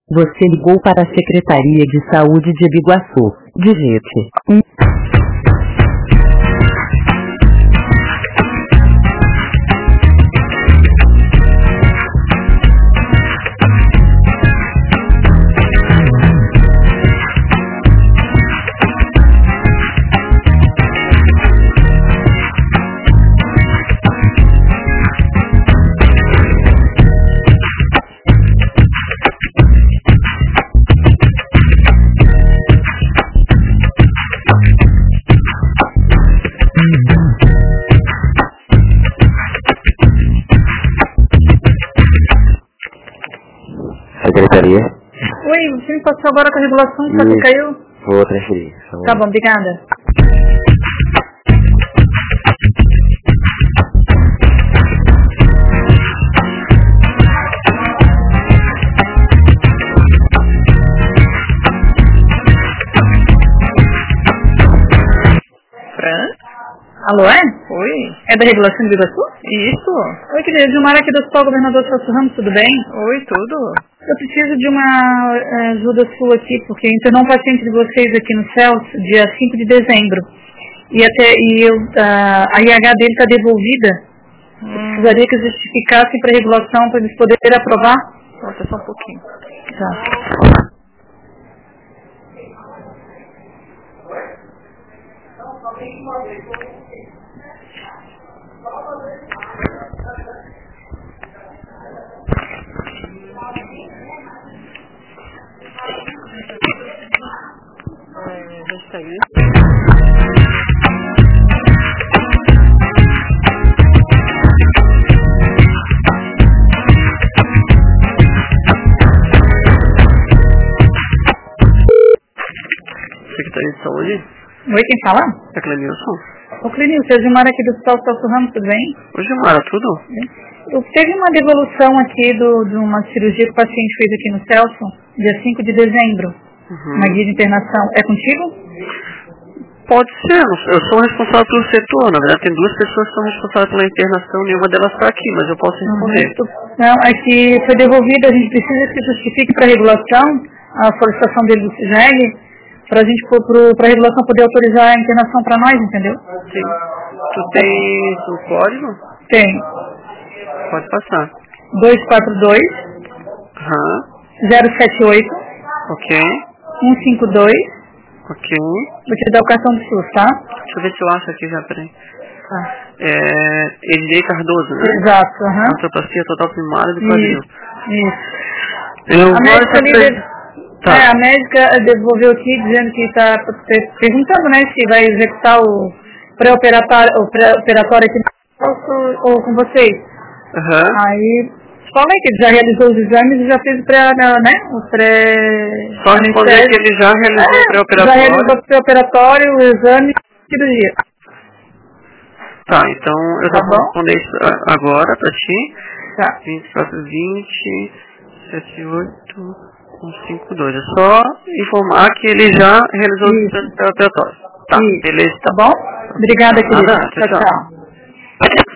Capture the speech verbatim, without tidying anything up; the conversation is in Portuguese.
Você ligou para a Secretaria de Saúde de Biguaçu. Digite um. Secretaria. Oi, você me passou agora com a regulação, só que caiu? Vou transferir. Só... Tá bom, obrigada. Fran? Alô, é? Oi. É da regulação de Biguaçu? Isso. Oi, querida, Gilmar aqui do Hospital Governador Celso Ramos, tudo bem? Oi, tudo. Eu preciso de uma eh, ajuda sua aqui, porque internou um paciente de vocês aqui no Celso, dia cinco de dezembro. E, até, e eu, ah, a I H dele está devolvida. Hum. Eu precisaria que justificassem para a regulação, para eles poderem aprovar. Volta só um pouquinho. Tá. É, já está aí. Secretaria de Saúde? Oi, quem fala? É Clenilson? Ô, Clinil, você é Gilmar aqui do Hospital Celso Ramos, tudo bem? Oi, Gilmara, tudo? Eu teve uma devolução aqui do, de uma cirurgia que o paciente fez aqui no Celso, dia cinco de dezembro, Uhum. na guia de internação. É contigo? Pode ser, eu sou responsável pelo setor, na verdade tem duas pessoas que são responsáveis pela internação, nenhuma delas está aqui, mas eu posso responder. Uhum. Não, é que foi devolvido, a gente precisa que justifique para a regulação, a solicitação dele do CISEG, para a gente, para a regulação poder autorizar a internação para nós, entendeu? Sim. Tu tens o código? Tem. Pode passar. dois quatro dois, Aham. zero sete oito, Ok. um cinco dois. Ok. Vou te dar o cartão do SUS, tá? Deixa eu ver se eu acho aqui já, peraí. Tá. É... Ednei Cardoso, né? Exato, aham. Artropatia total primária do quadril. Isso, isso. Eu A vou médica essa ali pre- deve- Tá. É, a médica devolveu aqui dizendo que está perguntando, né, se vai executar o pré-operatório, o pré-operatório aqui no ou com vocês. Aham. Aí falei que ele já realizou os exames e já fez o pré, né, o pré... Só responder que ele já realizou o É, já pré-operatório. realizou o pré-operatório, o exame e a cirurgia. Tá, então eu Tá já vou bom? responder isso a- agora pra ti. Tá. vinte e quatro, vinte, setenta e oito, cento e cinquenta e dois. É só informar que ele já realizou o Isso. pré-operatório. Tá, Isso. beleza. Tá bom? Obrigada, querida. Nada, tchau, Tchau, tchau. tchau.